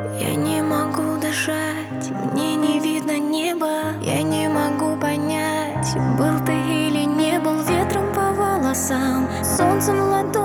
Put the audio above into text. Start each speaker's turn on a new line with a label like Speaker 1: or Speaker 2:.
Speaker 1: Я не могу дышать, мне не видно неба. Я не могу понять, был ты или не был. Ветром по волосам, солнцем в ладони.